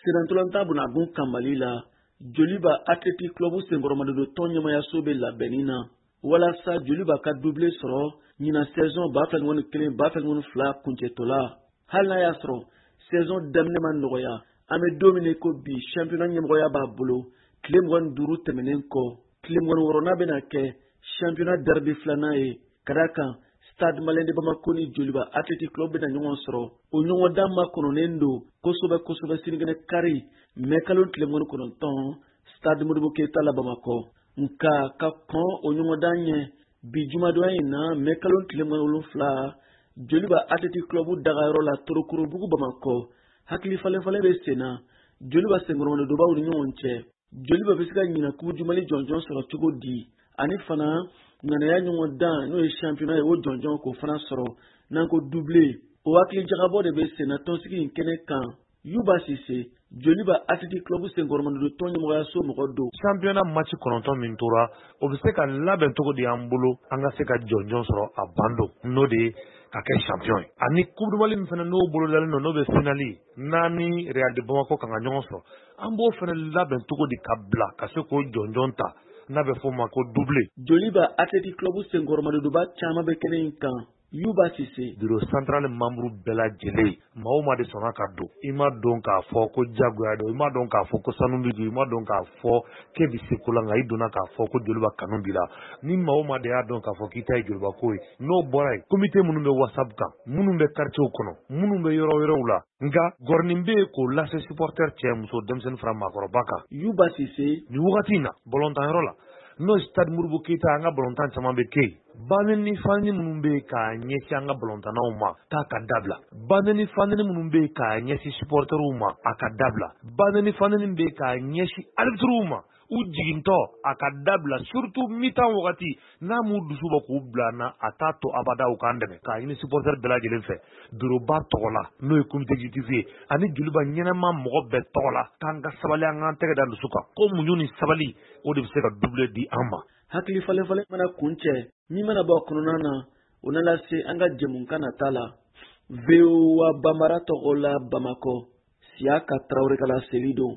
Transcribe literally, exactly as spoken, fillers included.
Sirantolanta bunagun Kambali la, Joliba Athletic Club senkɔrɔmadi do tɔn ɲɛmayaso bɛ labɛnni na walasa Joliba ka doublé sɔrɔ ɲina saison ba fila ni kelen ba fila ni fila kuncɛtɔla. Hali n'a y'a sɔrɔ saison daminɛ ma nɔgɔya, an bɛ don min ko bi championnat ɲɛmɔgɔya b'a bolo tile mugan ni duuru tɛmɛnen kɔ, tile mugan ni wɔɔrɔnan bɛna kɛ championnat derby filanan ye ka d'a kan Stade Malien de Bamako ni Joliba Athletic Club bɛna ɲɔgɔn sɔrɔ. O ɲɔgɔndan ma kɔnɔnen don kosɛbɛ kosɛbɛ sinikɛnɛ kari mai kalo tile mugan ni kɔnɔntɔn Stade Modibo Keita la Bamakɔ. Nka ka kɔn o ɲɔgɔndan ɲɛ bi jumadonya in na mai kalo tile mugan ni wolonwula Joliba Athletic Club dagayɔrɔ la Torokorobugu Bamakɔ. Hakili falen falen bɛ sen na Joliba senkɔrɔmadi dobaw ni ɲɔgɔn cɛ. Joliba bɛ se ka ɲina kubu jumali jɔnjɔn sɔrɔ cogo di? Ani fana ŋanaya ɲɔgɔn dan n'o ye championnat ye o jɔnjɔn k'o fana sɔrɔ n'an ko doublé. O hakili jagabɔ de bɛ sen na tɔnsigi in kɛnɛ kan. Yuba Sise, Joliba Athletic Club senkɔrɔmadi do tɔn ɲɛmɔgɔyaso mɔgɔ do. Championnat match kɔnɔntɔn min tora o bɛ se ka labɛn cogo di an bolo an ka se ka jɔnjɔn sɔrɔ a bando n'o de ye ka kɛ champion ye. Ani coupe du Mali min fana n'o bolo dalen don n'o bɛ finali n'a ni Real de Bamako kan ka ɲɔgɔn sɔrɔ an b'o fana labɛn cogo di ka bila ka se k'o jɔnjɔn ta n'a bɛ fɔ o ma ko doublé. Joliba Athletic Club senkɔrɔmadi doba caman bɛ kɛnɛ in kan. Yuba Sise. Bureau central membre bɛɛ lajɛlen maa o maa de sɔnna ka don i ma dɔn k'a fɔ ko jagoya don i ma dɔn k'a fɔ ko sanu b'i i ma dɔn k'a fɔ k'e bɛ se ko la nka i donna k'a fɔ ko Joliba kanu b'i la ni maa o maa de y'a dɔn k'a fɔ k'i ta ye Joliba ko ye n'o bɔra yen comité minnu bɛ whatsapp kan minnu bɛ quartier kɔnɔ minnu bɛ yɔrɔ wɛrɛw la nka gɔrɔnin bɛ yen k'o lase supporter cɛ muso denmisɛnnin fara maakɔrɔba kan. Yuba Sise. Nin wagati in na ballontan-yɔrɔ la n'o ye Stade Modibo Keita an ka ballontan caman bɛ kɛ yen banni ni fanni minnu bɛ yen k'a ɲɛsin an ka ballontannaw ma k'a ka dabila banni ni fanni minnu bɛ yen k'a ɲɛsin supporterw ma a ka dabila banni ni fanni bɛ yen k'a ɲɛsin arbitres ma u jigintɔ a ka dabila surtout mi-temps wagati n'a m'u dusu bɔ k'u bila na a t'a to abada u k'an dɛmɛ k'a ɲini supporter bɛɛ lajɛlen fɛ bureauba tɔgɔ la n'o ye comité exécutif ye ani Joliba ɲɛnama mɔgɔ bɛɛ tɔgɔ la k'an ka sabali an k'an tɛgɛ da dusu kan ko muɲu ni sabali o de bɛ se ka doublé di an ma. Hakili falen falen mana kun cɛ min mana bɔ kɔnɔna na o na lase an ka jɛmukan nata la. V O A Bambara tɔgɔ la Bamakɔ Siaka Traoré ka laseli don.